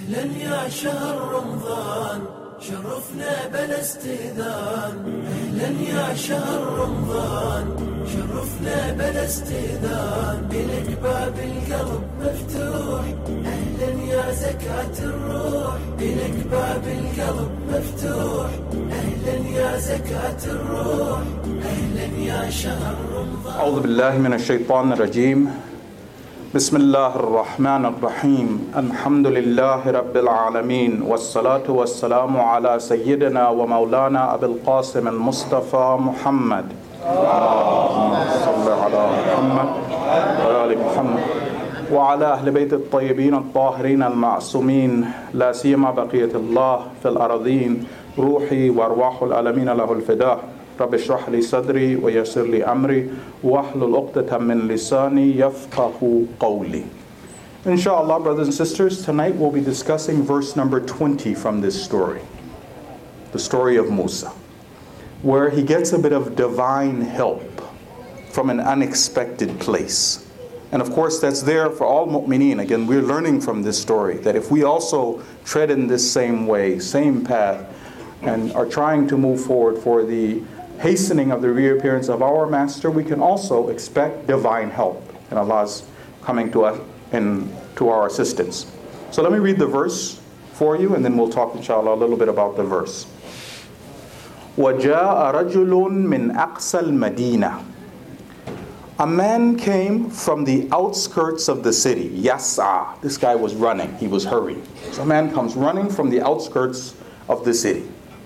أهلا يا شهر رمضان شرفنا بلا استئذان. أهلا يا شهر رمضان شرفنا بلا استئذان. بلك باب القلب مفتوح أهلا يا زكاة الروح. بلك باب القلب مفتوح أهلا يا زكاة الروح. أهلا يا شهر رمضان. أعوذ بالله من الشيطان الرجيم. بسم الله الرحمن الرحيم. الحمد لله رب العالمين والصلاة والسلام على سيدنا ومولانا أبي القاسم المصطفى محمد. اللهم صل على محمد وآل محمد وعلى أهل بيت الطيبين الطاهرين المعصومين، لا سيما بقية الله في الأراضين. روحي وأرواح العالمين له الفداء. رب اشرح لي صدري ويسر لي أمري واحلل عقدة من لساني يفقهوا قولي. Inshallah, brothers and sisters, tonight we'll be discussing verse number 20 from this story, the story of Musa, where he gets a bit of divine help from an unexpected place. And of course, that's there for all mu'mineen. Again, we're learning from this story that if we also tread in this same way, same path, and are trying to move forward for the hastening of the reappearance of our Master, we can also expect divine help, and Allah's coming to us and to our assistance. So let me read the verse for you, and then we'll talk, inshallah, a little bit about the verse. وَجَاءَ رَجُلٌ مِّنْ أَقْصَى الْمَدِينَةِ. A man came from the outskirts of the city. Yas'a. This guy was running. He was hurrying. So a man comes running from the outskirts of the city.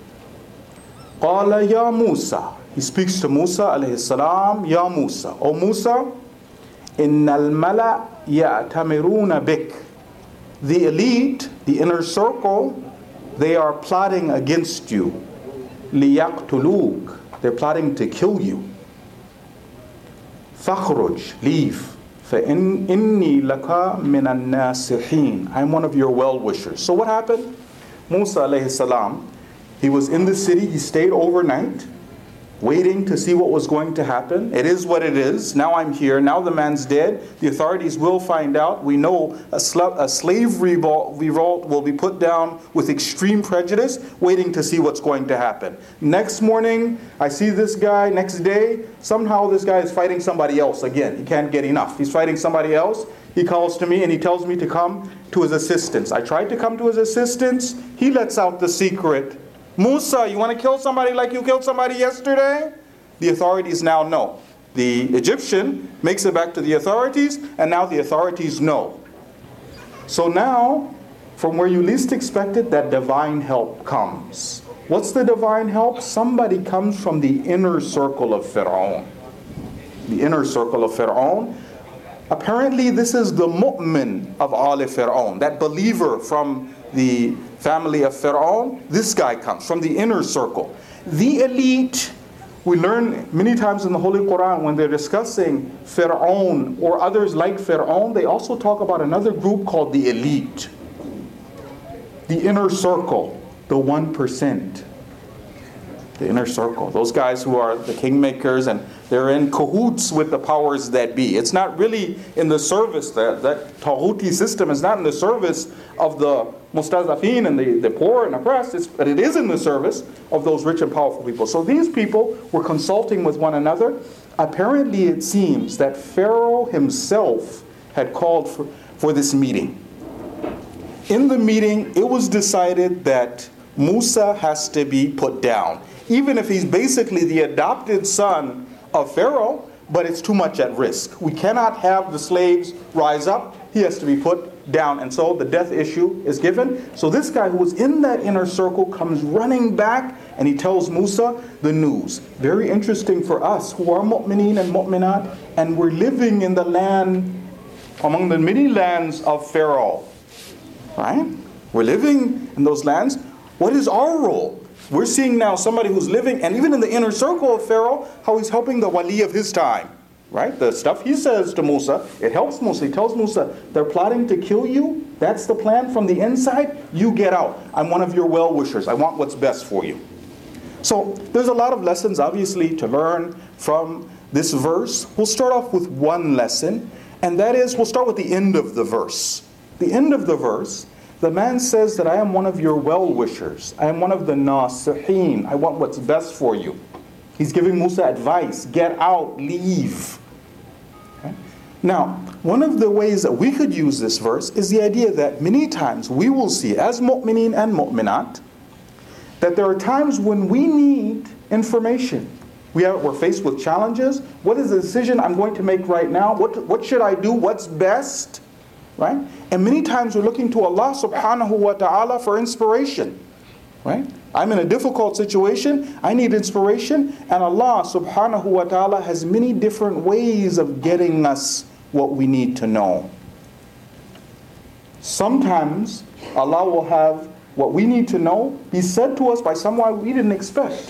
قال يا موسى. He speaks to Musa alayhi salam. Ya Musa. O Musa, إن الملأ يأتمرون بك. The elite, the inner circle, they are plotting against you. ليقتلوك. They're plotting to kill you. فاخرج. Leave. فإني لك من الناصحين. I'm one of your well-wishers. So what happened? Musa alayhi salam, he was in the city. He stayed overnight, waiting to see what was going to happen. It is what it is. Now I'm here. Now the man's dead. The authorities will find out. We know a slave revolt will be put down with extreme prejudice, waiting to see what's going to happen. Next morning, I see this guy. Next day, somehow this guy is fighting somebody else again. He can't get enough. He's fighting somebody else. He calls to me and he tells me to come to his assistance. I tried to come to his assistance. He lets out the secret. Musa, you want to kill somebody like you killed somebody yesterday? The authorities now know. The Egyptian makes it back to the authorities, and now the authorities know. So now, from where you least expected, that divine help comes. What's the divine help? Somebody comes from the inner circle of Fir'aun. The inner circle of Fir'aun. Apparently, this is the mu'min of Ali Fir'aun, that believer from the family of Fir'aun. This guy comes from the inner circle. The elite, we learn many times in the Holy Quran when they're discussing Fir'aun or others like Fir'aun, they also talk about another group called the elite. The inner circle, the 1%. The inner circle. Those guys who are the kingmakers and they're in cahoots with the powers that be. It's not really in the service, that Taghuti system is not in the service of the mustazafin and the poor and oppressed, but it is in the service of those rich and powerful people. So these people were consulting with one another. Apparently it seems that Pharaoh himself had called for this meeting. In the meeting, it was decided that Musa has to be put down. Even if he's basically the adopted son of Pharaoh, but it's too much at risk. We cannot have the slaves rise up. He has to be put down. And so the death issue is given. So this guy who was in that inner circle comes running back and he tells Musa the news. Very interesting for us who are mu'mineen and mu'minat, and we're living in the land, among the many lands of Pharaoh. Right? We're living in those lands. What is our role? We're seeing now somebody who's living, and even in the inner circle of Pharaoh, how he's helping the wali of his time. Right? The stuff he says to Musa, it helps Musa. He tells Musa, they're plotting to kill you. That's the plan from the inside. You get out. I'm one of your well-wishers. I want what's best for you. So there's a lot of lessons, obviously, to learn from this verse. We'll start off with one lesson, and that is, we'll start with the end of the verse. The end of the verse The man says that I am one of your well-wishers. I am one of the nasihin. I want what's best for you. He's giving Musa advice. Get out, leave. Okay? Now, one of the ways that we could use this verse is the idea that many times we will see, as mu'mineen and mu'minat, that there are times when we need information. We're faced with challenges. What is the decision I'm going to make right now? What should I do? What's best? Right? And many times we're looking to Allah subhanahu wa ta'ala for inspiration. Right? I'm in a difficult situation. I need inspiration. And Allah subhanahu wa ta'ala has many different ways of getting us what we need to know. Sometimes Allah will have what we need to know be said to us by someone we didn't expect.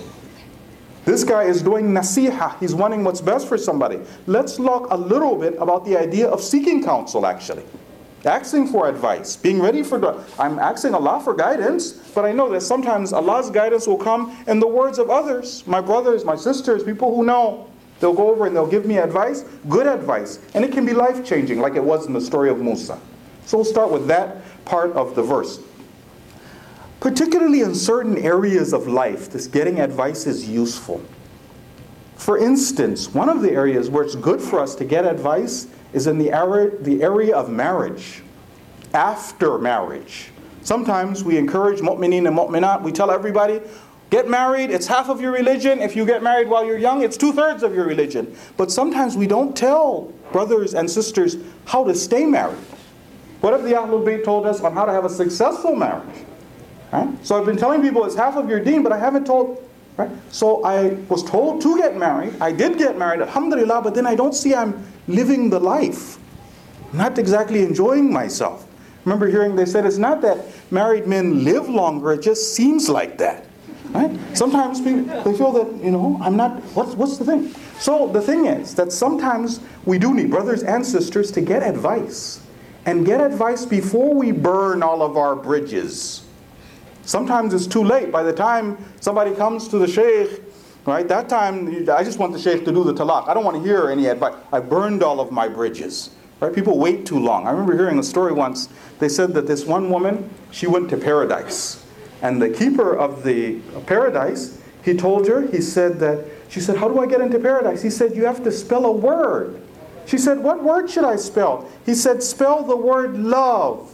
This guy is doing nasiha. He's wanting what's best for somebody. Let's talk a little bit about the idea of seeking counsel, actually. Asking for advice. Being ready for... I'm asking Allah for guidance, but I know that sometimes Allah's guidance will come in the words of others. My brothers, my sisters, people who know. They'll go over and they'll give me advice, good advice. And it can be life-changing, like it was in the story of Musa. So we'll start with that part of the verse. Particularly in certain areas of life, this getting advice is useful. For instance, one of the areas where it's good for us to get advice is in the area of marriage, after marriage. Sometimes we encourage mu'mineen and mu'minat, we tell everybody, get married, it's half of your religion. If you get married while you're young, it's 2/3 of your religion. But sometimes we don't tell brothers and sisters how to stay married. What if the Ahlul Bayt told us on how to have a successful marriage? Right? So I've been telling people it's half of your deen, but I haven't told. Right? So I was told to get married. I did get married, alhamdulillah, but then I don't see I'm living the life. I'm not exactly enjoying myself. I remember hearing they said it's not that married men live longer, it just seems like that. Right? Sometimes people, they feel that, I'm not, what's the thing? So the thing is that sometimes we do need brothers and sisters to get advice. And get advice before we burn all of our bridges. Sometimes it's too late. By the time somebody comes to the shaykh, right, that time I just want the shaykh to do the talaq. I don't want to hear any advice. I burned all of my bridges. Right? People wait too long. I remember hearing a story once. They said that this one woman, she went to paradise. And the keeper of the paradise, he told her, she said, how do I get into paradise? He said, you have to spell a word. She said, what word should I spell? He said, spell the word love.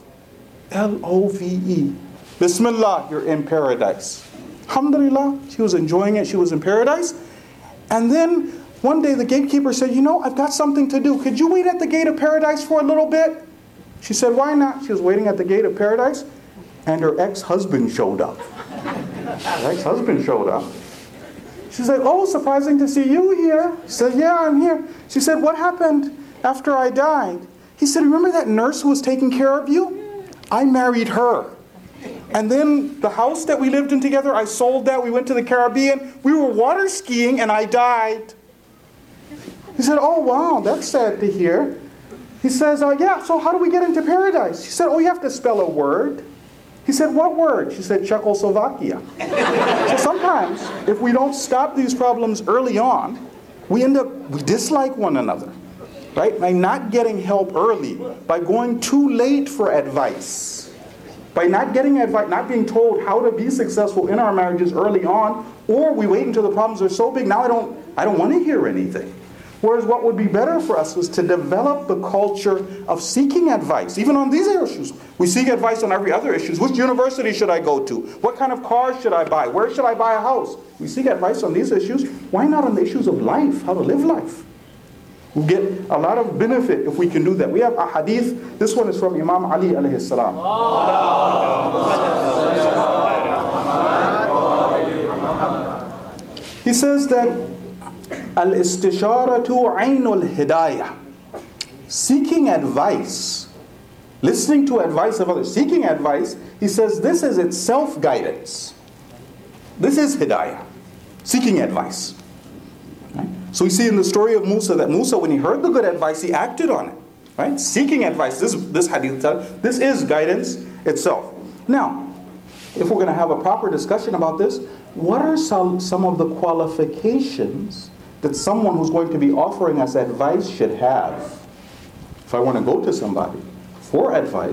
L-O-V-E. Bismillah, you're in paradise. Alhamdulillah, she was enjoying it. She was in paradise. And then one day the gatekeeper said, I've got something to do. Could you wait at the gate of paradise for a little bit? She said, why not? She was waiting at the gate of paradise, and her ex-husband showed up. Her ex-husband showed up. She said, oh, surprising to see you here. She said, yeah, I'm here. She said, what happened after I died? He said, remember that nurse who was taking care of you? I married her. And then the house that we lived in together, I sold that. We went to the Caribbean. We were water skiing and I died. He said, oh, wow, that's sad to hear. He says, yeah, so how do we get into paradise? She said, oh, you have to spell a word. He said, what word? She said, Czechoslovakia. So sometimes, if we don't stop these problems early on, we dislike one another. Right? By not getting help early, by going too late for advice. By not getting advice, not being told how to be successful in our marriages early on, or we wait until the problems are so big, now I don't want to hear anything. Whereas what would be better for us was to develop the culture of seeking advice, even on these issues. We seek advice on every other issue. Which university should I go to? What kind of car should I buy? Where should I buy a house? We seek advice on these issues. Why not on the issues of life, how to live life? We'll get a lot of benefit if we can do that. We have a hadith. This one is from Imam Ali alayhi salam. He says that al-istisharatu aynul hidayah. Seeking advice, listening to advice of others, seeking advice, he says this is itself guidance. This is hidayah, seeking advice. Right? So we see in the story of Musa that Musa, when he heard the good advice, he acted on it. Right? Seeking advice, this hadith, this is guidance itself. Now, if we're going to have a proper discussion about this, what are some of the qualifications that someone who's going to be offering us advice should have? If I want to go to somebody for advice,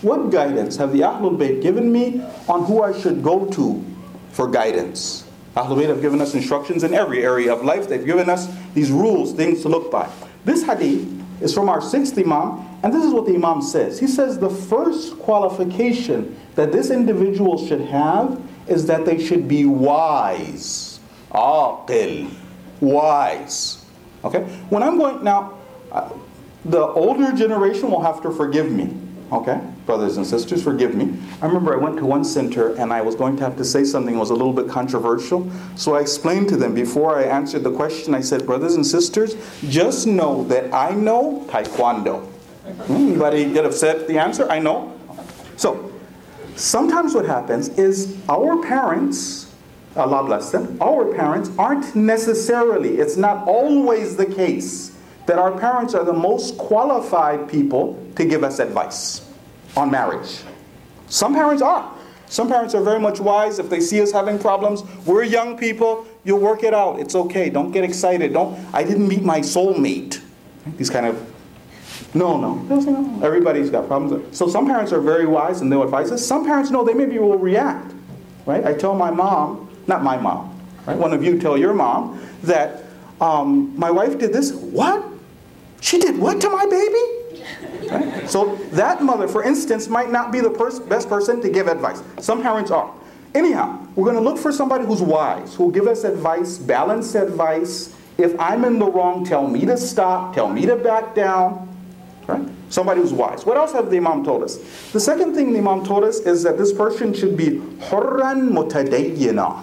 What guidance have the Ahlul Bayt given me on who I should go to for guidance? Ahlul Bayt have given us instructions in every area of life. They've given us these rules, things to look by. This hadith is from our 6th Imam, and this is what the Imam says. He says the first qualification that this individual should have is that they should be wise. Aqil. Wise. Okay? When I'm going, now, the older generation will have to forgive me. Okay? Brothers and sisters, forgive me. I remember I went to one center and I was going to have to say something that was a little bit controversial. So I explained to them before I answered the question, I said, brothers and sisters, just know that I know Taekwondo. Anybody get upset at the answer? I know. So, sometimes what happens is our parents, Allah bless them, our parents aren't necessarily, it's not always the case that our parents are the most qualified people to give us advice on marriage. Some parents are. Some parents are very much wise. If they see us having problems, we're young people, you'll work it out. It's okay. Don't get excited. I didn't meet my soulmate. These kind of, no. Everybody's got problems. So some parents are very wise and they'll advise us. Some parents, no, they maybe will react. Right? I tell my mom, not my mom, right? One of you tell your mom that my wife did this. What? She did what to my baby? Right? So that mother, for instance, might not be the best person to give advice. Some parents are. Anyhow, we're going to look for somebody who's wise, who will give us advice, balanced advice. If I'm in the wrong, tell me to stop, tell me to back down. Right? Somebody who's wise. What else have the Imam told us? The second thing the Imam told us is that this person should be hurran mutadayyina.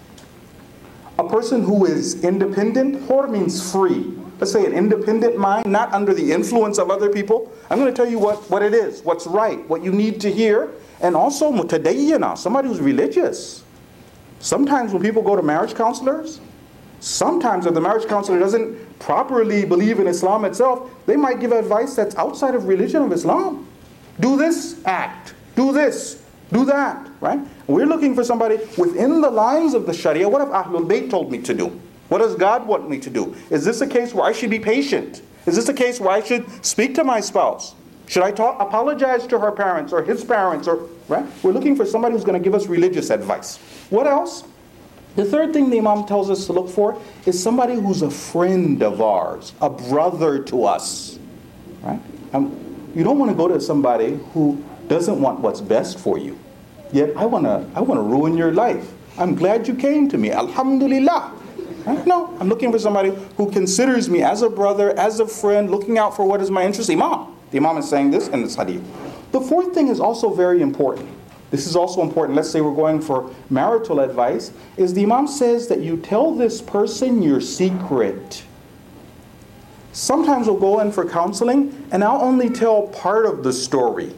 A person who is independent. Hur means free. Let's say an independent mind, not under the influence of other people. I'm going to tell you what it is, what's right, what you need to hear. And also mutadayyina, somebody who's religious. Sometimes when people go to marriage counselors, sometimes if the marriage counselor doesn't properly believe in Islam itself, they might give advice that's outside of religion of Islam. Do this act, do this, do that, right? We're looking for somebody within the lines of the Sharia. What have Ahlul Bayt told me to do? What does God want me to do? Is this a case where I should be patient? Is this a case where I should speak to my spouse? Should I apologize to her parents or his parents? Right? We're looking for somebody who's going to give us religious advice. What else? The third thing the Imam tells us to look for is somebody who's a friend of ours, a brother to us. Right? You don't want to go to somebody who doesn't want what's best for you. Yet I want to ruin your life. I'm glad you came to me. Alhamdulillah. Right? No, I'm looking for somebody who considers me as a brother, as a friend, looking out for what is my interest. Imam. The Imam is saying this in this hadith. The fourth thing is also very important. This is also important. Let's say we're going for marital advice. Is the Imam says that you tell this person your secret. Sometimes we'll go in for counseling and I'll only tell part of the story.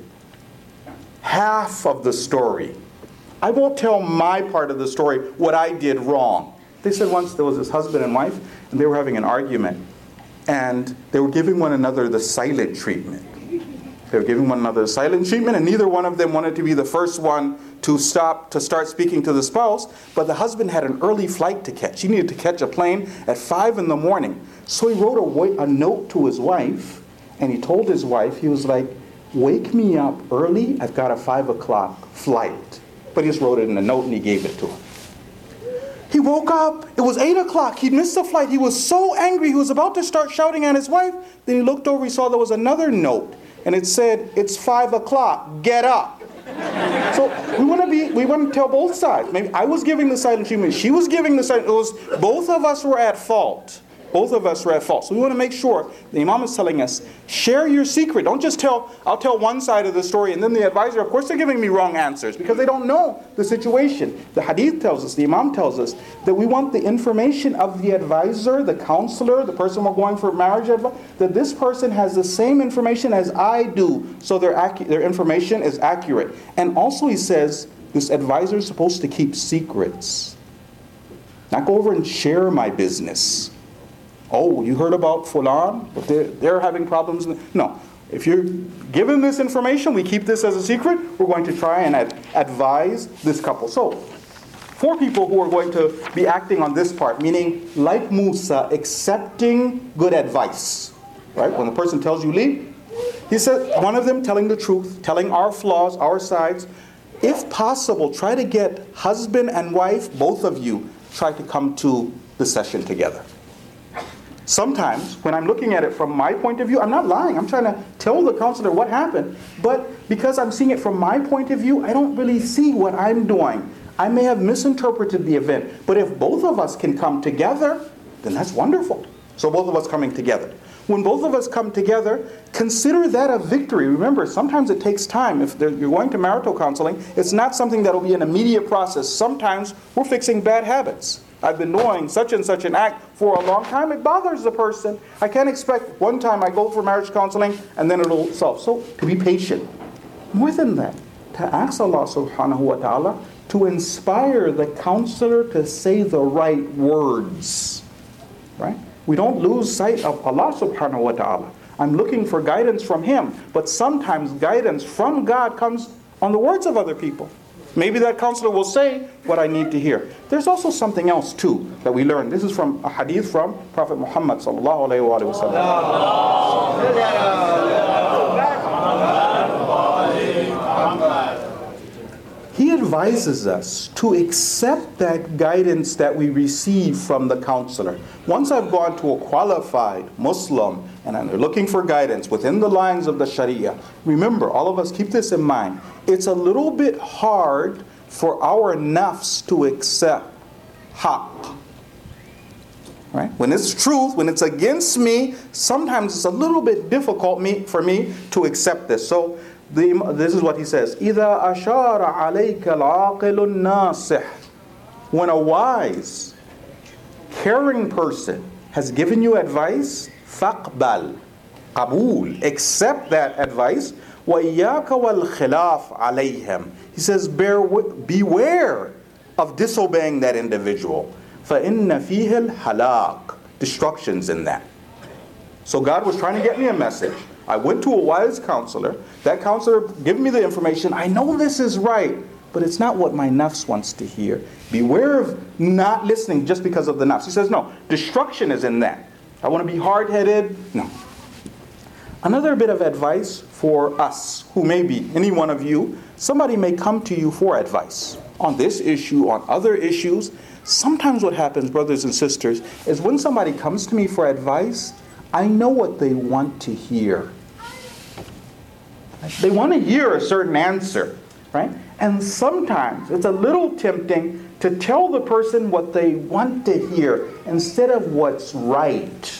Half of the story. I won't tell my part of the story, what I did wrong. They said once there was this husband and wife, and they were having an argument. And they were giving one another the silent treatment. They were giving one another the silent treatment, and neither one of them wanted to be the first one to start speaking to the spouse. But the husband had an early flight to catch. He needed to catch a plane at 5 in the morning. So he wrote a note to his wife, and he told his wife, he was like, wake me up early, I've got a 5 o'clock flight. But he just wrote it in a note and he gave it to her. He woke up, it was 8 o'clock, he'd missed the flight, he was so angry, he was about to start shouting at his wife. Then he looked over, he saw there was another note, and it said, it's 5 o'clock, get up. So we want to tell both sides. Maybe I was giving the silent treatment, she was giving the silent, both of us were at fault. Both of us were at fault. So we want to make sure, the Imam is telling us, share your secret. Don't just I'll tell one side of the story, and then the advisor, of course they're giving me wrong answers because they don't know the situation. The hadith tells us, the Imam tells us, that we want the information of the advisor, the counselor, the person we're going for marriage advice, that this person has the same information as I do, so their information is accurate. And also he says, this advisor is supposed to keep secrets. Not go over and share my business. Oh, you heard about Fulan? They're having problems. No. If you're given this information, we keep this as a secret. We're going to try and advise this couple. So, 4 people who are going to be acting on this part, meaning like Musa, accepting good advice. Right? When the person tells you leave, He said, one of them telling the truth, telling our flaws, our sides. If possible, try to get husband and wife, both of you, try to come to the session together. Sometimes, when I'm looking at it from my point of view, I'm not lying. I'm trying to tell the counselor what happened. But because I'm seeing it from my point of view, I don't really see what I'm doing. I may have misinterpreted the event. But if both of us can come together, then that's wonderful. So both of us coming together. When both of us come together, consider that a victory. Remember, sometimes it takes time. If you're going to marital counseling, it's not something that will be an immediate process. Sometimes we're fixing bad habits. I've been doing such and such an act for a long time. It bothers the person. I can't expect one time I go for marriage counseling and then it'll solve. So to be patient. More than that, to ask Allah subhanahu wa ta'ala to inspire the counselor to say the right words. Right? We don't lose sight of Allah subhanahu wa ta'ala. I'm looking for guidance from Him. But sometimes guidance from God comes on the words of other people. Maybe that counselor will say what I need to hear. There's also something else too that we learn. This is from a hadith from Prophet Muhammad sallallahu alayhi wa sallam. He advises us to accept that guidance that we receive from the counselor. Once I've gone to a qualified Muslim and I'm looking for guidance within the lines of the Sharia, remember, all of us keep this in mind, it's a little bit hard for our nafs to accept haqq. Right? When it's truth, when it's against me, sometimes it's a little bit difficult for me to accept this. So this is what he says. إِذَا أَشَارَ عَلَيْكَ الْعَاقِلُ النَّاصِحُ. When a wise, caring person has given you advice, فَقْبَلْ قَبُول. Accept that advice. وَإِيَّاكَ وَالْخِلَافَ عَلَيْهِمْ. He says, beware of disobeying that individual. فَإِنَّ فِيهِ الْحَلَاقِ. Destruction's in that. So God was trying to get me a message. I went to a wise counselor. That counselor gave me the information. I know this is right, but it's not what my nafs wants to hear. Beware of not listening just because of the nafs. He says, no, destruction is in that. I want to be hard-headed. No. Another bit of advice for us, who may be any one of you, somebody may come to you for advice on this issue, on other issues. Sometimes what happens, brothers and sisters, is when somebody comes to me for advice, I know what they want to hear. They want to hear a certain answer, right? And sometimes it's a little tempting to tell the person what they want to hear instead of what's right.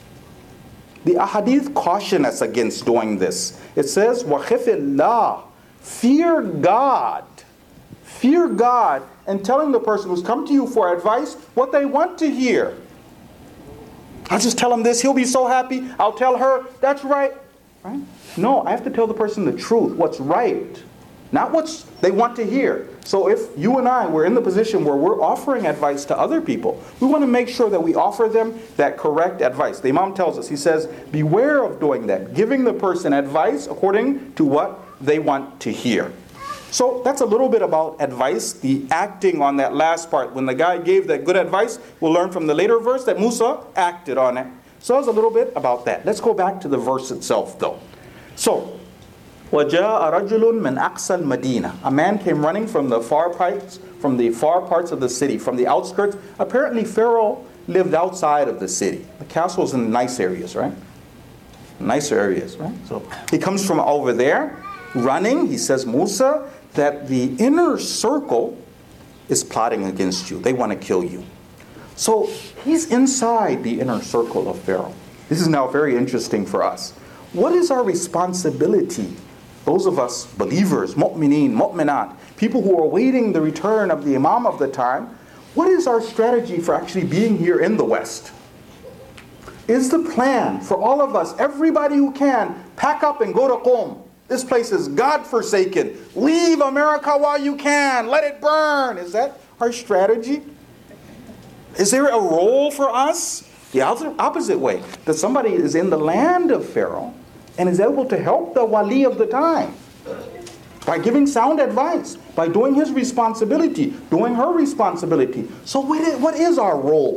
The ahadith caution us against doing this. It says, وَخِفِ اللَّهِ. Fear God. Fear God, and telling the person who's come to you for advice what they want to hear. I'll just tell him this, he'll be so happy. I'll tell her, that's right. Right? No, I have to tell the person the truth, what's right, not what they want to hear. So if you and I were in the position where we're offering advice to other people, we want to make sure that we offer them that correct advice. The Imam tells us, he says, beware of doing that, giving the person advice according to what they want to hear. So that's a little bit about advice, the acting on that last part. When the guy gave that good advice, we'll learn from the later verse that Musa acted on it. So that's a little bit about that. Let's go back to the verse itself though. So, وَجَاءَ رَجُلٌ مِّنْ أَقْصَى الْمَدِينَةِ. A man came running from the far parts of the city, from the outskirts. Apparently Pharaoh lived outside of the city. The castle's in nice areas, right? Nicer areas, right? So he comes from over there, running. He says, Musa, that the inner circle is plotting against you. They want to kill you. So he's inside the inner circle of Pharaoh. This is now very interesting for us. What is our responsibility? Those of us believers, mu'mineen, mu'minat, people who are awaiting the return of the Imam of the time, what is our strategy for actually being here in the West? Is the plan for all of us, everybody who can, pack up and go to Qom? This place is God-forsaken. Leave America while you can. Let it burn. Is that our strategy? Is there a role for us? The opposite way. That somebody is in the land of Pharaoh and is able to help the wali of the time by giving sound advice, by doing his responsibility, doing her responsibility. So what is our role?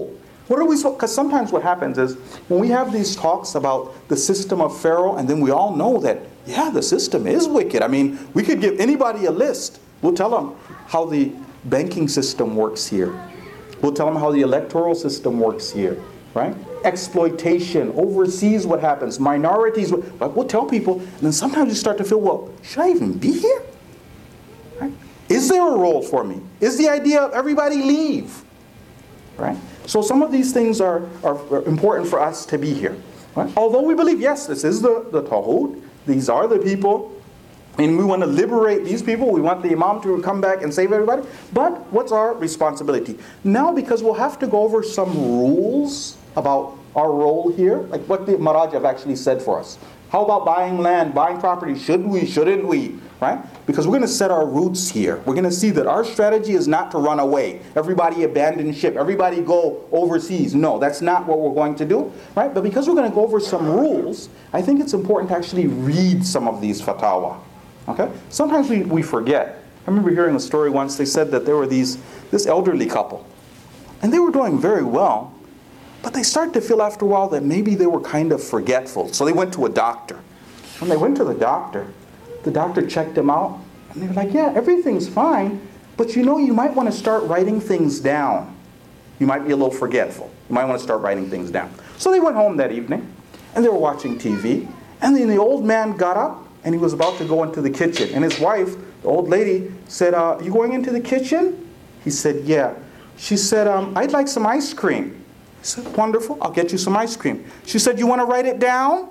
What are we supposed, because sometimes what happens is when we have these talks about the system of Pharaoh, and then we all know that, yeah, the system is wicked. I mean, we could give anybody a list. We'll tell them how the banking system works here. We'll tell them how the electoral system works here, right? Exploitation, overseas what happens, minorities, but we'll tell people, and then sometimes you start to feel, well, should I even be here? Right? Is there a role for me? Is the idea of everybody leave? Right? So some of these things are important for us to be here. Right? Although we believe, yes, this is the Tawhid, these are the people, and we want to liberate these people, we want the Imam to come back and save everybody, but what's our responsibility? Now, because we'll have to go over some rules about our role here, like what the Maraj have actually said for us. How about buying land, buying property? Should we, shouldn't we? Right? Because we're going to set our roots here. We're going to see that our strategy is not to run away. Everybody abandon ship. Everybody go overseas. No, that's not what we're going to do. Right? But because we're going to go over some rules, I think it's important to actually read some of these fatwa. Okay? Sometimes we forget. I remember hearing a story once. They said that there were this elderly couple. And they were doing very well. But they started to feel after a while that maybe they were kind of forgetful. So they went to a doctor. When they went to the doctor checked them out. And they were like, yeah, everything's fine. But you know, you might want to start writing things down. You might be a little forgetful. You might want to start writing things down. So they went home that evening. And they were watching TV. And then the old man got up. And he was about to go into the kitchen. And his wife, the old lady, said, you going into the kitchen? He said, yeah. She said, I'd like some ice cream. He said, wonderful, I'll get you some ice cream. She said, you want to write it down?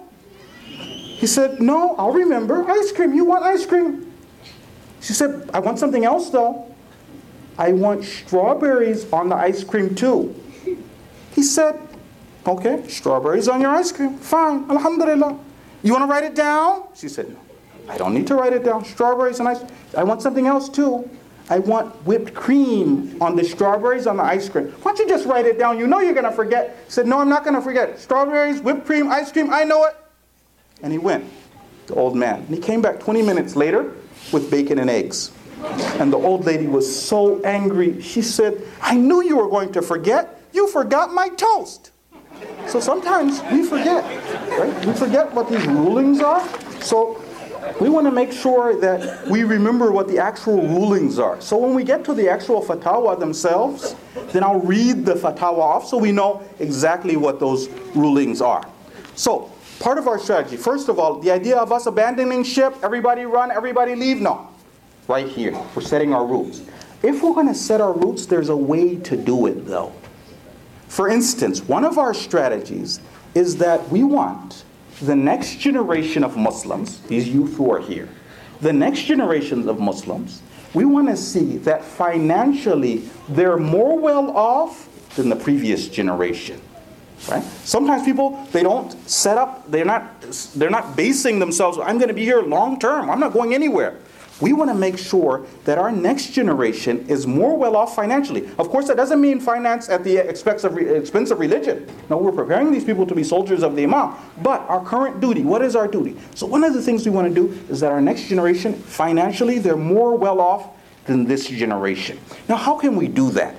He said, no, I'll remember. Ice cream, you want ice cream? She said, I want something else though. I want strawberries on the ice cream too. He said, okay, strawberries on your ice cream. Fine, alhamdulillah. You want to write it down? She said, no, I don't need to write it down. Strawberries and ice cream. I want something else too. I want whipped cream on the strawberries on the ice cream. Why don't you just write it down? You know you're going to forget. He said, no, I'm not going to forget. Strawberries, whipped cream, ice cream, I know it. And he went, the old man. And he came back 20 minutes later with bacon and eggs. And the old lady was so angry. She said, I knew you were going to forget. You forgot my toast. So sometimes we forget, right? We forget what these rulings are. So we want to make sure that we remember what the actual rulings are. So when we get to the actual fatwa themselves, then I'll read the fatwa off so we know exactly what those rulings are. So part of our strategy, first of all, the idea of us abandoning ship, everybody run, everybody leave, no. Right here, we're setting our roots. If we're going to set our roots, there's a way to do it though. For instance, one of our strategies is that we want the next generation of Muslims, these youth who are here, the next generations of Muslims, we want to see that financially they're more well off than the previous generation. Right? Sometimes people, they don't set up, they're not basing themselves, I'm going to be here long term, I'm not going anywhere. We want to make sure that our next generation is more well off financially. Of course, that doesn't mean finance at the expense of religion. No, we're preparing these people to be soldiers of the Imam. But our current duty, what is our duty? So one of the things we want to do is that our next generation, financially, they're more well off than this generation. Now, how can we do that?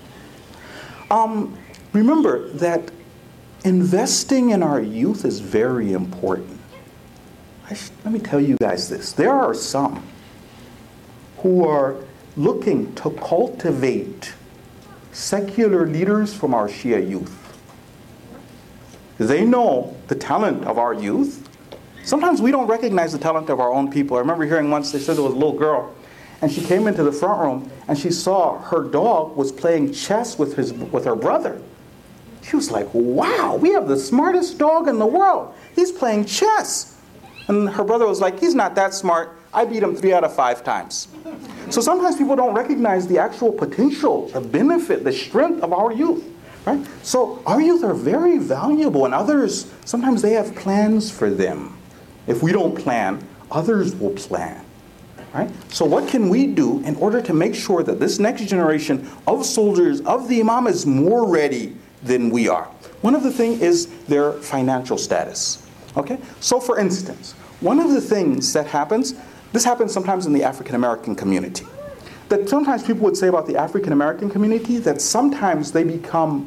Remember that investing in our youth is very important. Let me tell you guys this. There are some who are looking to cultivate secular leaders from our Shia youth. They know the talent of our youth. Sometimes we don't recognize the talent of our own people. I remember hearing once they said there was a little girl and she came into the front room and she saw her dog was playing chess with her brother. She was like, wow, we have the smartest dog in the world. He's playing chess. And her brother was like, he's not that smart. I beat him 3 out of 5 times. So sometimes people don't recognize the actual potential, the benefit, the strength of our youth. Right? So our youth are very valuable, and others, sometimes they have plans for them. If we don't plan, others will plan. Right? So what can we do in order to make sure that this next generation of soldiers of the Imam is more ready than we are? One of the things is their financial status. Okay? So for instance, one of the things that happens, this happens sometimes in the African American community, that sometimes people would say about the African American community that sometimes they become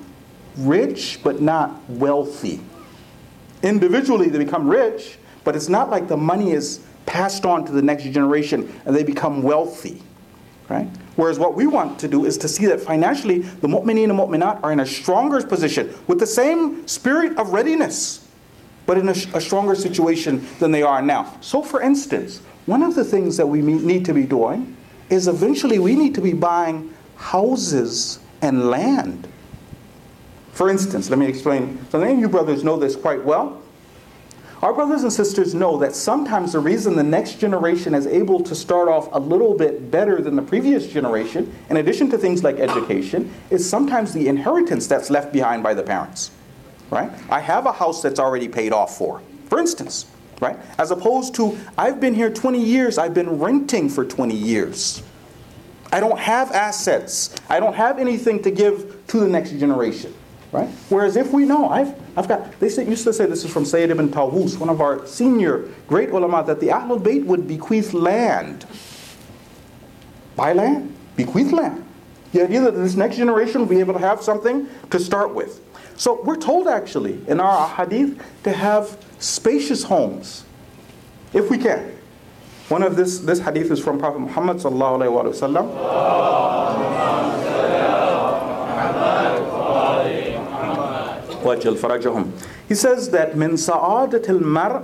rich but not wealthy. Individually, they become rich, but it's not like the money is passed on to the next generation and they become wealthy, right? Whereas what we want to do is to see that financially, the mu'mineen and mu'minat are in a stronger position with the same spirit of readiness, but in a stronger situation than they are now. So for instance, one of the things that we need to be doing is eventually we need to be buying houses and land. For instance, let me explain. So many of you brothers know this quite well. Our brothers and sisters know that sometimes the reason the next generation is able to start off a little bit better than the previous generation, in addition to things like education, is sometimes the inheritance that's left behind by the parents, right? I have a house that's already paid off for instance, right? As opposed to, I've been here 20 years, I've been renting for 20 years. I don't have assets. I don't have anything to give to the next generation. Right? Whereas if we know, I've got, used to say, this is from Sayyid ibn Tawus, one of our senior great ulama, that the Ahlul Bayt would bequeath land. Buy land, bequeath land. The idea that this next generation will be able to have something to start with. So we're told actually in our hadith to have spacious homes, if we can. One of this hadith is from Prophet Muhammad sallallahu alaihi wasallam. He says that min sa'adatil mar,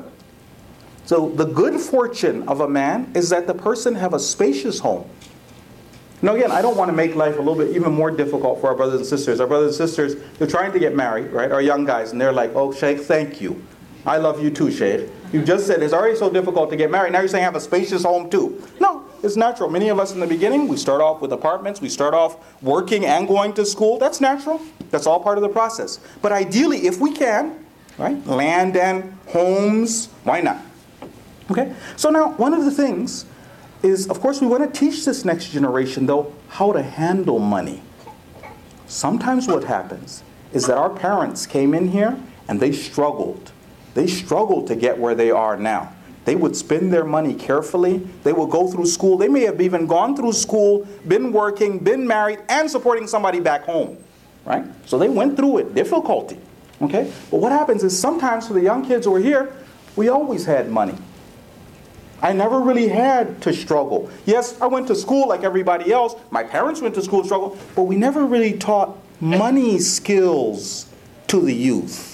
so the good fortune of a man is that the person have a spacious home. Now again, I don't want to make life a little bit even more difficult for our brothers and sisters. Our brothers and sisters, they're trying to get married, right? Our young guys, and they're like, oh, Sheikh, thank you. I love you too, Sheikh. You just said it's already so difficult to get married. Now you're saying have a spacious home too. No, it's natural. Many of us in the beginning, we start off with apartments. We start off working and going to school. That's natural. That's all part of the process. But ideally, if we can, right, land and homes, why not? Okay? So now, one of the things is, of course, we want to teach this next generation, though, how to handle money. Sometimes what happens is that our parents came in here and they struggled. They struggled to get where they are now. They would spend their money carefully. They would go through school. They may have even gone through school, been working, been married, and supporting somebody back home. Right? So they went through it, difficulty. Okay? But what happens is sometimes for the young kids who are here, we always had money. I never really had to struggle. Yes, I went to school like everybody else. My parents went to school to struggle. But we never really taught money skills to the youth.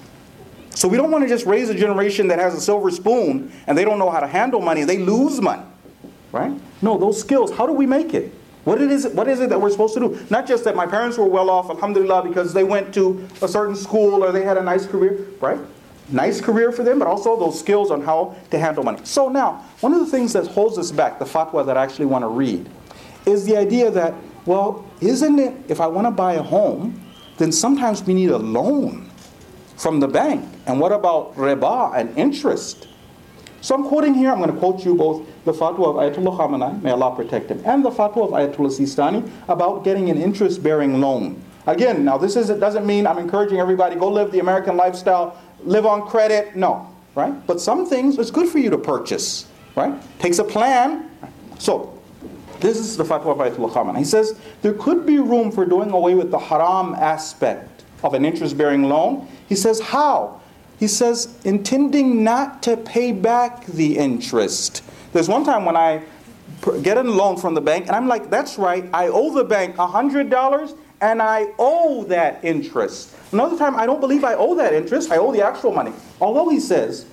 So we don't want to just raise a generation that has a silver spoon and they don't know how to handle money. They lose money. Right? No, those skills, how do we make it? What is it that we're supposed to do? Not just that my parents were well off, alhamdulillah, because they went to a certain school or they had a nice career, right? Nice career for them, but also those skills on how to handle money. So now, one of the things that holds us back, the fatwa that I actually want to read, is the idea that, well, isn't it, if I want to buy a home, then sometimes we need a loan from the bank. And what about riba and interest? So I'm quoting here, I'm going to quote you both the fatwa of Ayatollah Khamenei, may Allah protect him, and the fatwa of Ayatollah Sistani about getting an interest-bearing loan. Again, now it doesn't mean I'm encouraging everybody, go live the American lifestyle, live on credit, no, right? But some things it's good for you to purchase, right? Takes a plan. So, this is the fatwa of Ayatollah Khamenei. He says, there could be room for doing away with the haram aspect of an interest-bearing loan. He says, how? He says, intending not to pay back the interest. There's one time when I get a loan from the bank, and I'm like, that's right, I owe the bank $100, and I owe that interest. Another time, I don't believe I owe that interest, I owe the actual money. Although he says,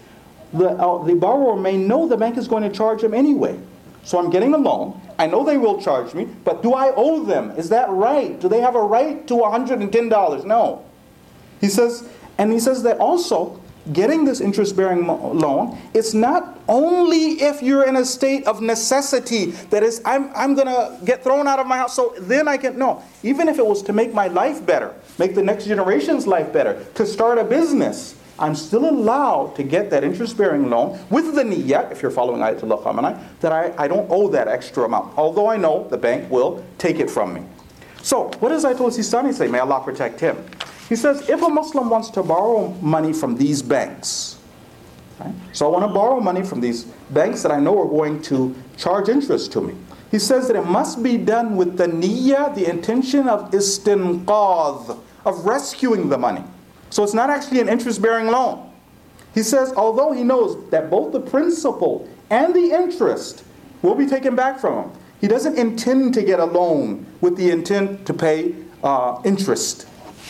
the borrower may know the bank is going to charge him anyway. So I'm getting a loan, I know they will charge me, but do I owe them? Is that right? Do they have a right to $110? No. He says that also, getting this interest-bearing loan, it's not only if you're in a state of necessity, that is, I'm going to get thrown out of my house, so then I can, no. Even if it was to make my life better, make the next generation's life better, to start a business, I'm still allowed to get that interest-bearing loan with the niyyah, if you're following Ayatollah Khamenei, that I don't owe that extra amount, although I know the bank will take it from me. So, what does Ayatollah Sistani say? May Allah protect him. He says, if a Muslim wants to borrow money from these banks, right? So I want to borrow money from these banks that I know are going to charge interest to me. He says that it must be done with the niyyah, the intention of istinqadh, of rescuing the money. So it's not actually an interest-bearing loan. He says, although he knows that both the principal and the interest will be taken back from him, he doesn't intend to get a loan with the intent to pay interest.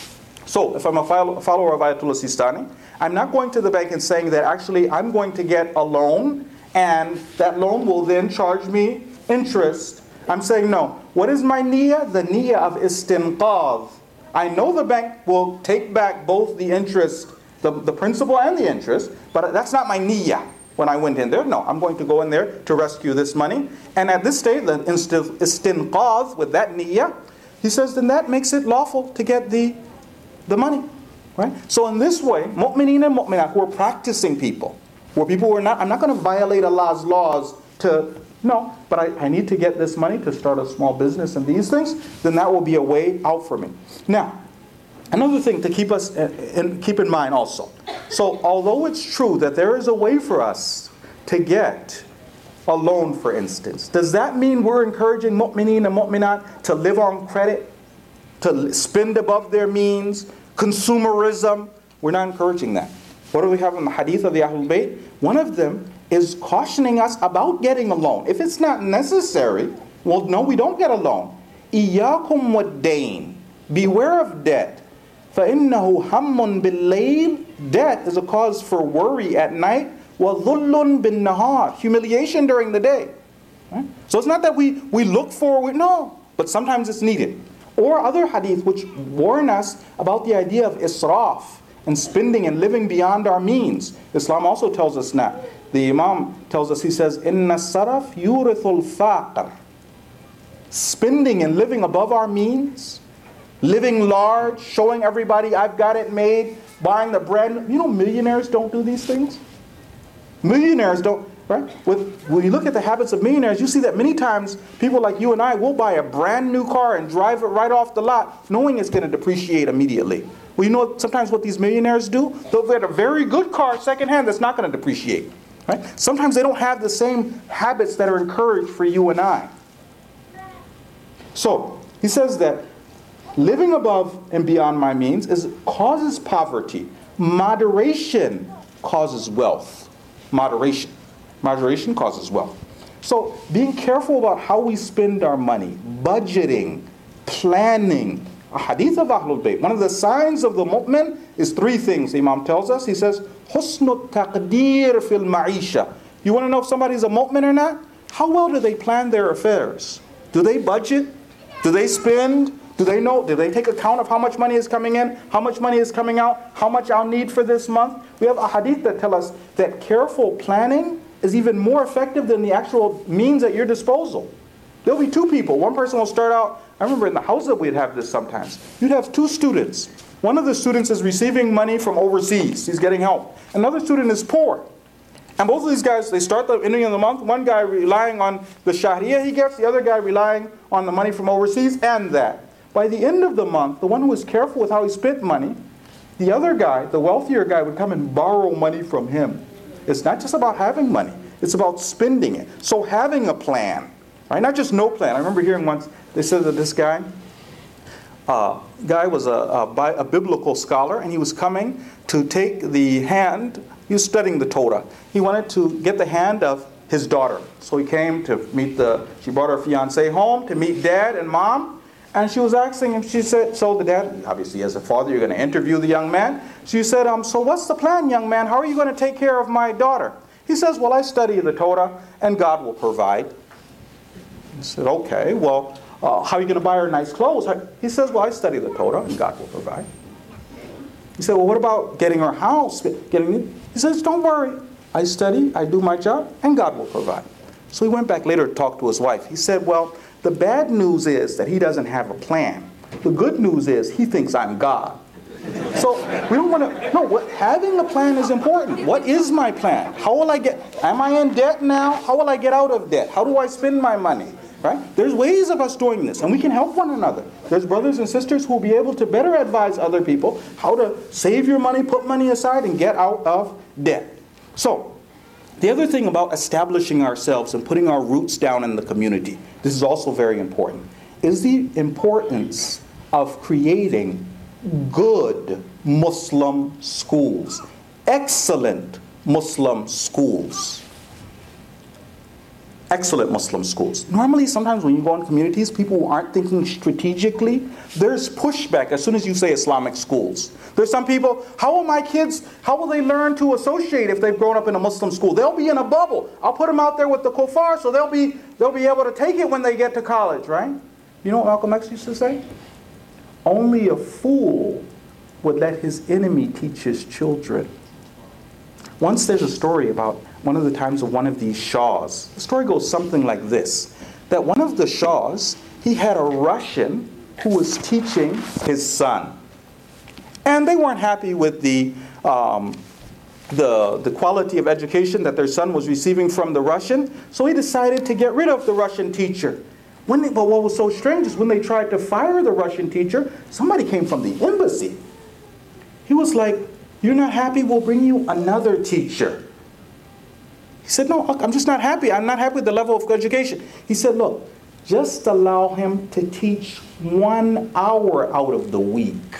So if I'm a follower of Ayatollah Sistani, I'm not going to the bank and saying that actually I'm going to get a loan and that loan will then charge me interest. I'm saying no. What is my niyyah? The niyyah of istinqadh. I know the bank will take back both the interest, the principal and the interest, but that's not my niyyah when I went in there. No, I'm going to go in there to rescue this money. And at this stage, the istinqadh with that niyyah, he says, then that makes it lawful to get the money. Right? So in this way, mu'mineen and mu'minat who are practicing people, where people who are not, I'm not going to violate Allah's laws to, no, but I need to get this money to start a small business and these things, then that will be a way out for me. Now, another thing to keep in mind also. So although it's true that there is a way for us to get a loan, for instance, does that mean we're encouraging mu'mineen and mu'minat to live on credit, to spend above their means, consumerism? We're not encouraging that. What do we have in the hadith of the Ahlul Bayt? One of them is cautioning us about getting a loan. If it's not necessary, well, no, we don't get a loan. إِيَّاكُمْ وَالدَّيْنِ. Beware of debt. فَإِنَّهُ هَمٌّ بِاللَّيْلِ. Debt is a cause for worry at night. وَظُلٌّ بِالنَّهَارِ. Humiliation during the day. Right? So it's not that we look for, no, but sometimes it's needed. Or other hadith which warn us about the idea of israf and spending and living beyond our means. Islam also tells us that. The Imam tells us, he says, إِنَّ السَّرَفْ يُورِثُ الْفَاقَرِ. Spending and living above our means, living large, showing everybody I've got it made, buying the brand. You know, millionaires don't do these things. Millionaires don't, right? When you look at the habits of millionaires, you see that many times people like you and I will buy a brand new car and drive it right off the lot, knowing it's going to depreciate immediately. Well, you know sometimes what these millionaires do? They'll get a very good car secondhand that's not going to depreciate. Right? Sometimes they don't have the same habits that are encouraged for you and I. So, he says that living above and beyond my means causes poverty. Moderation causes wealth. Moderation causes wealth. So, being careful about how we spend our money, budgeting, planning. A hadith of Ahlul Bayt. One of the signs of the mu'min is three things, the Imam tells us. He says, Husnul taqdeer fil ma'isha. You want to know if somebody's a mu'min or not? How well do they plan their affairs? Do they budget? Do they spend? Do they know? Do they take account of how much money is coming in? How much money is coming out? How much I'll need for this month? We have a hadith that tell us that careful planning is even more effective than the actual means at your disposal. There'll be two people. One person will start out, I remember in the house that we'd have this sometimes. You'd have two students. One of the students is receiving money from overseas. He's getting help. Another student is poor. And both of these guys, they start the ending of the month, one guy relying on the shahriyah he gets, the other guy relying on the money from overseas and that. By the end of the month, the one who was careful with how he spent money, the other guy, the wealthier guy, would come and borrow money from him. It's not just about having money. It's about spending it. So having a plan, right? Not just no plan. I remember hearing once, they said that this guy was a biblical scholar, and he was coming to take the hand. He was studying the Torah. He wanted to get the hand of his daughter. So he came to meet she brought her fiance home to meet dad and mom. And she was asking him, she said, so the dad, obviously as a father, you're going to interview the young man. She said, so what's the plan, young man? How are you going to take care of my daughter? He says, well, I study the Torah and God will provide. He said, okay, well, how are you going to buy her nice clothes? He says, well, I study the Torah and God will provide. He said, well, what about getting her house? He says, don't worry. I study, I do my job, and God will provide. So he went back later to talk to his wife. He said, well, the bad news is that he doesn't have a plan. The good news is he thinks I'm God. So we don't want to, no, having a plan is important. What is my plan? How will I am I in debt now? How will I get out of debt? How do I spend my money? Right? There's ways of us doing this, and we can help one another. There's brothers and sisters who will be able to better advise other people how to save your money, put money aside, and get out of debt. So, the other thing about establishing ourselves and putting our roots down in the community, this is also very important, is the importance of creating good Muslim schools. Excellent Muslim schools. Excellent Muslim schools. Normally, sometimes when you go in communities, people who aren't thinking strategically, there's pushback as soon as you say Islamic schools. There's some people, how will my kids, how will they learn to associate if they've grown up in a Muslim school? They'll be in a bubble. I'll put them out there with the kuffar, so they'll be able to take it when they get to college, right? You know what Malcolm X used to say? Only a fool would let his enemy teach his children. Once there's a story about one of the times of one of these shahs. The story goes something like this, that one of the shahs, he had a Russian who was teaching his son. And they weren't happy with the quality of education that their son was receiving from the Russian, so he decided to get rid of the Russian teacher. But what was so strange is when they tried to fire the Russian teacher, somebody came from the embassy. He was like, "You're not happy? We'll bring you another teacher." He said, "No, I'm just not happy. I'm not happy with the level of education." He said, "Look, just allow him to teach 1 hour out of the week."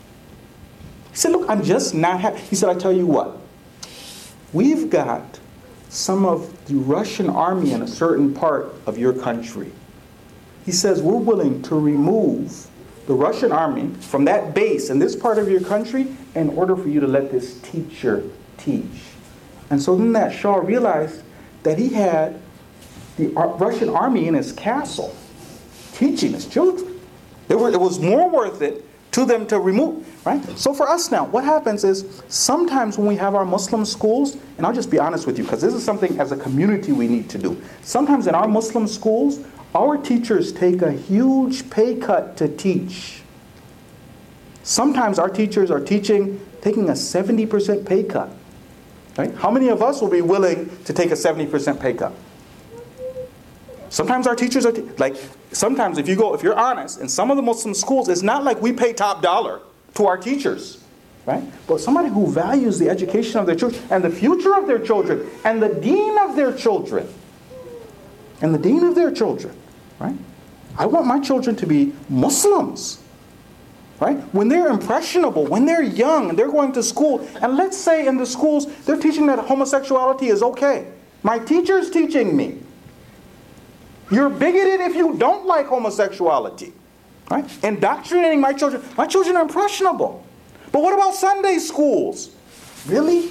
He said, "Look, I'm just not happy." He said, "I tell you what, we've got some of the Russian army in a certain part of your country." He says, "We're willing to remove the Russian army from that base in this part of your country in order for you to let this teacher teach." And so then that Shah realized that he had the Russian army in his castle teaching his children. It was more worth it to them to remove, right? So for us now, what happens is sometimes when we have our Muslim schools, and I'll just be honest with you, because this is something as a community we need to do. Sometimes in our Muslim schools, our teachers take a huge pay cut to teach. Sometimes our teachers are taking a 70% pay cut. Right? How many of us will be willing to take a 70% pay cut? Sometimes our teachers are, sometimes if you're honest, in some of the Muslim schools, it's not like we pay top dollar to our teachers. Right? But somebody who values the education of their children and the future of their children and the deen of their children. And the deen of their children. Right? I want my children to be Muslims. Right? When they're impressionable, when they're young, and they're going to school, and let's say in the schools, they're teaching that homosexuality is okay. My teacher's teaching me. You're bigoted if you don't like homosexuality. Right? Indoctrinating my children. My children are impressionable. But what about Sunday schools? Really?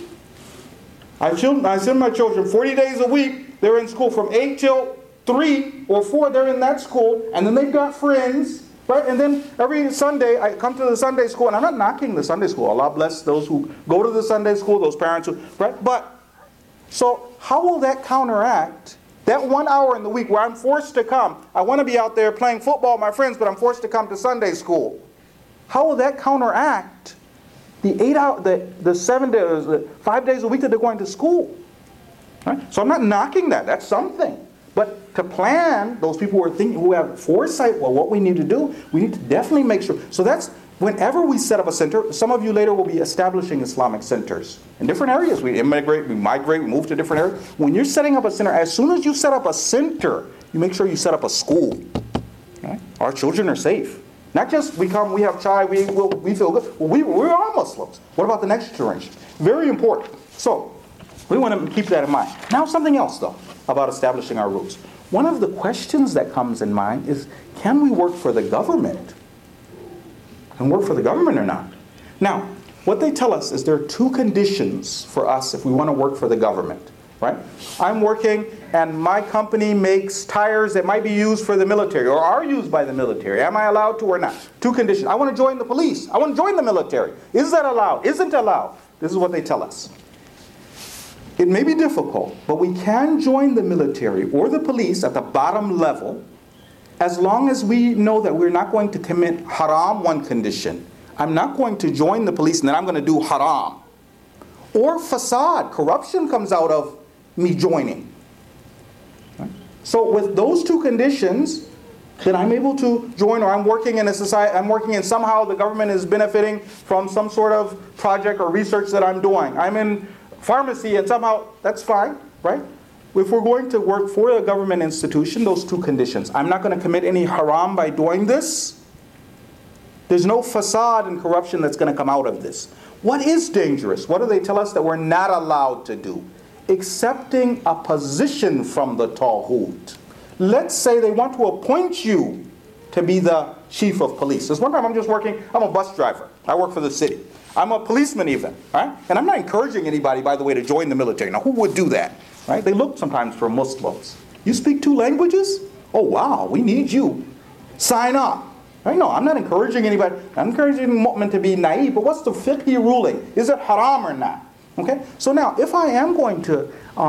I send my children 40 days a week. They're in school from 8 till 3 or 4. They're in that school. And then they've got friends. Right? And then every Sunday, I come to the Sunday school. And I'm not knocking the Sunday school. Allah bless those who go to the Sunday school, those parents who... Right? But, so how will that counteract that 1 hour in the week where I'm forced to come? I want to be out there playing football with my friends, but I'm forced to come to Sunday school. How will that counteract the 5 days a week that they're going to school? Right? So I'm not knocking that. That's something. But to plan, those people who have foresight, well, what we need to do, we need to definitely make sure. So that's whenever we set up a center. Some of you later will be establishing Islamic centers in different areas. We migrate, we move to different areas. When you're setting up a center, as soon as you set up a center, you make sure you set up a school. Right? Our children are safe. Not just we have chai, we feel good. Well, we're all Muslims. What about the next generation? Very important. So we want to keep that in mind. Now something else though about establishing our roots. One of the questions that comes in mind is, can we work for the government? Can we work for the government or not? Now, what they tell us is there are 2 conditions for us if we want to work for the government. Right? I'm working and my company makes tires that might be used for the military or are used by the military. Am I allowed to or not? 2 conditions. I want to join the police. I want to join the military. Is that allowed? Isn't allowed? This is what they tell us. It may be difficult, but we can join the military or the police at the bottom level as long as we know that we're not going to commit haram. One condition. I'm not going to join the police and then I'm going to do haram. Or fasad, corruption comes out of me joining. Right? So with those 2 conditions, then I'm able to join, or I'm working in a society, I'm working in somehow the government is benefiting from some sort of project or research that I'm doing. I'm in pharmacy and somehow, that's fine, right? If we're going to work for a government institution, those 2 conditions. I'm not going to commit any haram by doing this. There's no facade and corruption that's going to come out of this. What is dangerous? What do they tell us that we're not allowed to do? Accepting a position from the Taghut. Let's say they want to appoint you to be the chief of police. There's one time I'm a bus driver. I work for the city. I'm a policeman even, right? And I'm not encouraging anybody, by the way, to join the military. Now, who would do that, right? They look sometimes for Muslims. You speak 2 languages? Oh, wow, we need you. Sign up. Right? No, I'm not encouraging anybody. I'm encouraging mu'min to be naive, but what's the fiqhi ruling? Is it haram or not? Okay? So now, if I am going to,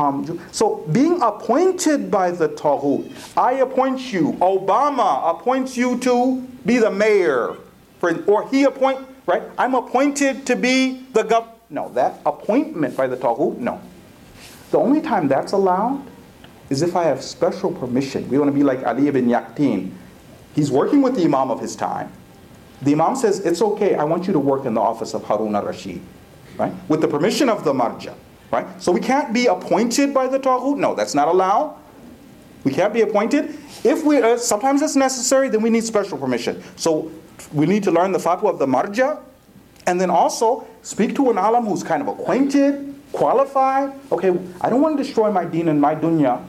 so being appointed by the Taghut, I appoint you, Obama appoints you to be the mayor, or he appoint, right? I'm appointed to be the governor. No, that appointment by the Taghut, no. The only time that's allowed is if I have special permission. We want to be like Ali ibn Yaqtin. He's working with the Imam of his time. The Imam says, it's okay, I want you to work in the office of Harun al-Rashid. Right? With the permission of the marja. Right? So we can't be appointed by the Taghut. No, that's not allowed. We can't be appointed. If we sometimes it's necessary, then we need special permission. So we need to learn the fatwa of the marja, and then also speak to an alim who's kind of acquainted, qualified. Okay, I don't want to destroy my deen and my dunya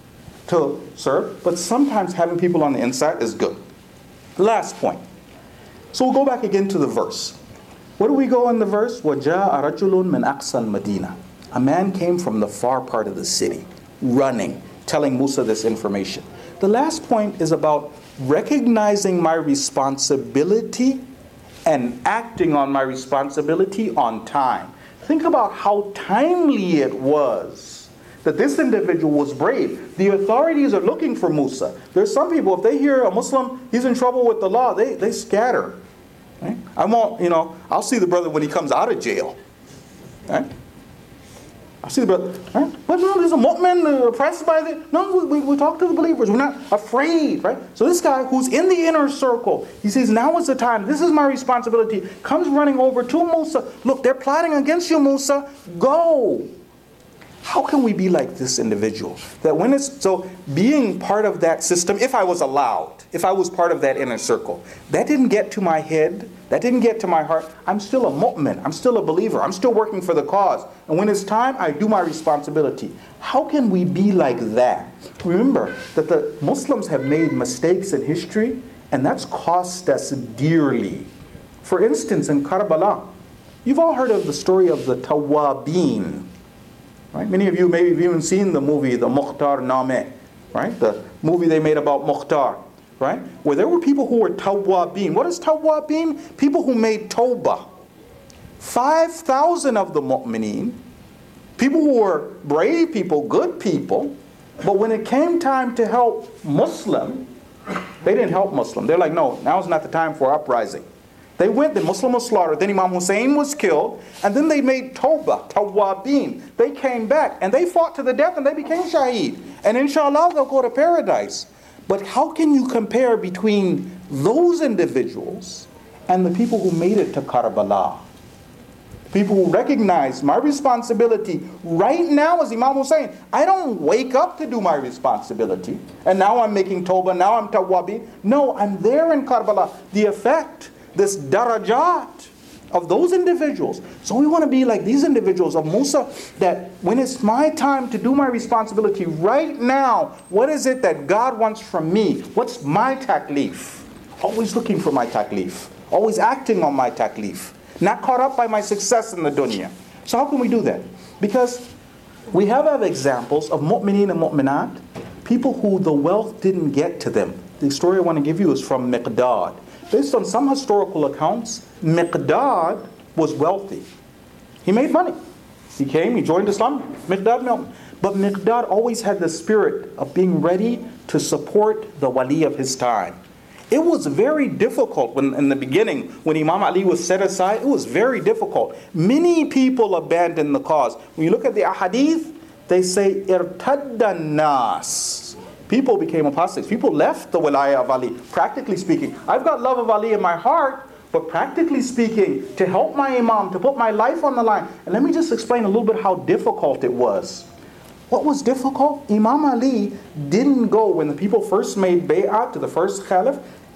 to serve, but sometimes having people on the inside is good. Last point. So we'll go back again to the verse. Where do we go in the verse? وَجَاءَ رَجُلٌ مِنْ أَقْصَى الْمَدِينَةِ. A man came from the far part of the city, running, telling Musa this information. The last point is about recognizing my responsibility and acting on my responsibility on time. Think about how timely it was that this individual was brave. The authorities are looking for Musa. There's some people, if they hear a Muslim, he's in trouble with the law, they scatter. Right? I'll see the brother when he comes out of jail. Right? I'll see the brother. Right? But no, there's a mu'min oppressed by the... No, we talk to the believers. We're not afraid. Right? So this guy who's in the inner circle, he says, now is the time. This is my responsibility. Comes running over to Musa. Look, they're plotting against you, Musa. Go. How can we be like this individual? That when so being part of that system, if I was allowed, if I was part of that inner circle, that didn't get to my head, that didn't get to my heart. I'm still a mu'min, I'm still a believer, I'm still working for the cause. And when it's time, I do my responsibility. How can we be like that? Remember that the Muslims have made mistakes in history, and that's cost us dearly. For instance, in Karbala, you've all heard of the story of the Tawabin. Right? Many of you maybe have even seen the movie, the Mukhtar Nameh, right? The movie they made about Mukhtar, right? Where there were people who were Tawabin. What is Tawabin? People who made Tawbah. 5,000 of the mu'mineen, people who were brave people, good people, but when it came time to help Muslim, they didn't help Muslim. They're like, no, now's not the time for uprising. They went, the Muslim was slaughtered, then Imam Hussein was killed, and then they made Tawbah, Tawabin. They came back, and they fought to the death, and they became Shaheed. And inshallah, they'll go to paradise. But how can you compare between those individuals and the people who made it to Karbala? People who recognize my responsibility right now as Imam Hussein. I don't wake up to do my responsibility, and now I'm making Tawbah, now I'm Tawabin. No, I'm there in Karbala. The effect, this darajat of those individuals. So we want to be like these individuals of Musa, that when it's my time to do my responsibility right now, what is it that God wants from me? What's my taklif? Always looking for my taklif. Always acting on my taklif. Not caught up by my success in the dunya. So how can we do that? Because we have examples of mu'mineen and mu'minat, people who the wealth didn't get to them. The story I want to give you is from Miqdad. Based on some historical accounts, Miqdad was wealthy. He made money. He came, he joined Islam. But Miqdad always had the spirit of being ready to support the wali of his time. It was very difficult when, in the beginning, when Imam Ali was set aside, it was very difficult. Many people abandoned the cause. When you look at the ahadith, they say, irtadda nas. People became apostates. People left the wilayah of Ali. Practically speaking, I've got love of Ali in my heart, but practically speaking, to help my imam, to put my life on the line. And let me just explain a little bit how difficult it was. What was difficult? Imam Ali didn't go, when the people first made bay'ah to the first caliph,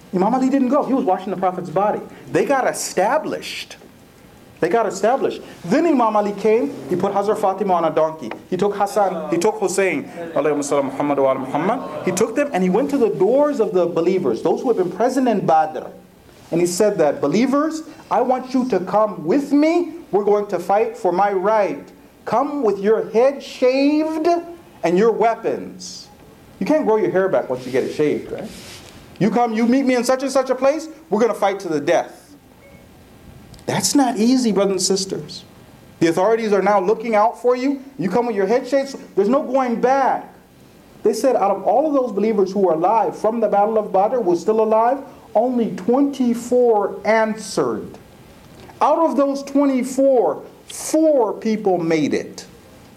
Imam Ali didn't go. He was washing the Prophet's body. They got established. Then Imam Ali came, he put Hazrat Fatima on a donkey. He took Hassan, he took Hussein, Muhammad wa Muhammad. He took them and he went to the doors of the believers, those who had been present in Badr. And he said that, believers, I want you to come with me. We're going to fight for my right. Come with your head shaved and your weapons. You can't grow your hair back once you get it shaved, right? You come, you meet me in such and such a place, we're going to fight to the death. That's not easy, brothers and sisters. The authorities are now looking out for you. You come with your head shaved, so there's no going back. They said out of all of those believers who were alive from the Battle of Badr, were still alive, only 24 answered. Out of those 24, 4 people made it.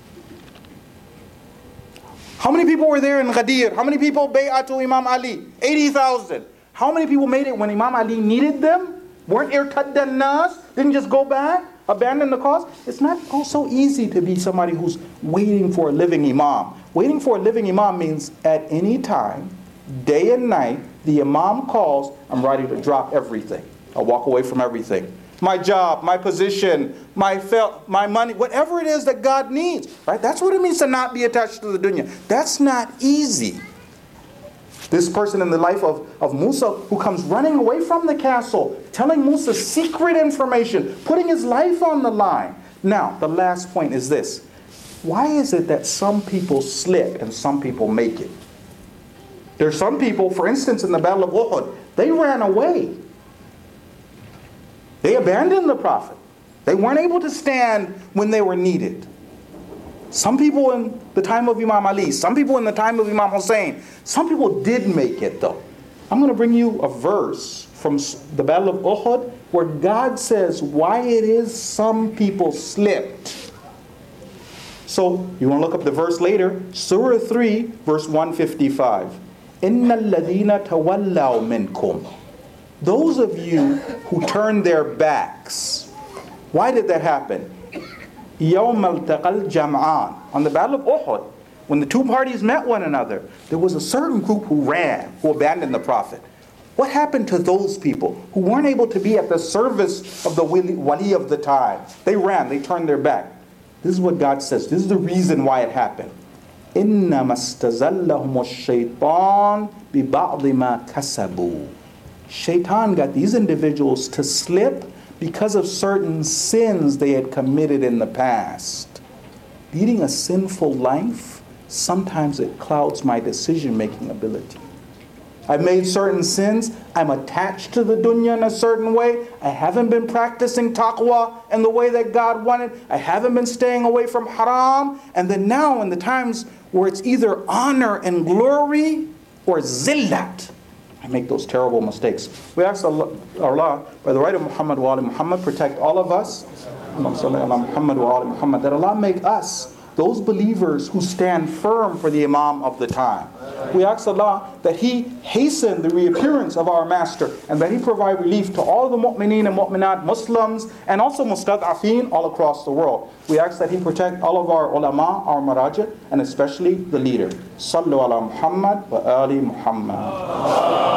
How many people were there in Ghadir? How many people bay'atu Imam Ali? 80,000. How many people made it when Imam Ali needed them? Weren't irtaddan nas? Didn't just go back? Abandon the cause? It's not so easy to be somebody who's waiting for a living imam. Waiting for a living imam means at any time, day and night, the imam calls, I'm ready to drop everything. I'll walk away from everything. My job, my position, my money, whatever it is that God needs. Right? That's what it means to not be attached to the dunya. That's not easy. This person in the life of Musa who comes running away from the castle, telling Musa secret information, putting his life on the line. Now, the last point is this. Why is it that some people slip and some people make it? There are some people, for instance, in the Battle of Uhud, they ran away. They abandoned the Prophet. They weren't able to stand when they were needed. Some people in the time of Imam Ali, some people in the time of Imam Hussein, some people did make it though. I'm going to bring you a verse from the Battle of Uhud where God says why it is some people slipped. So, you want to look up the verse later, Surah 3, verse 155. إِنَّ الَّذِينَ تَوَلَّوْا مِنْكُمْ. Those of you who turned their backs. Why did that happen? يَوْمَ الْتَقَى الْجَمْعَانِ. On the Battle of Uhud, when the two parties met one another, there was a certain group who ran, who abandoned the Prophet. What happened to those people who weren't able to be at the service of the wali of the time? They ran, they turned their back. This is what God says. This is the reason why it happened. إِنَّمَا اسْتَزَلَّهُمُ الشَّيْطَانُ بِبَعْضِ مَا كَسَبُوا. Shaitan got these individuals to slip because of certain sins they had committed in the past. Leading a sinful life, sometimes it clouds my decision-making ability. I've made certain sins. I'm attached to the dunya in a certain way. I haven't been practicing taqwa in the way that God wanted. I haven't been staying away from haram. And then now in the times where it's either honor and glory or zillat, I make those terrible mistakes. We ask Allah, by the right of Muhammad wa ali Muhammad, protect all of us. Muhammad wa ali Muhammad, that Allah make us those believers who stand firm for the Imam of the time. We ask Allah that He hasten the reappearance of our Master and that He provide relief to all the mu'mineen and mu'minat, Muslims, and also mustad'afeen all across the world. We ask that He protect all of our ulama, our marajah, and especially the leader. Sallu ala Muhammad wa ali Muhammad.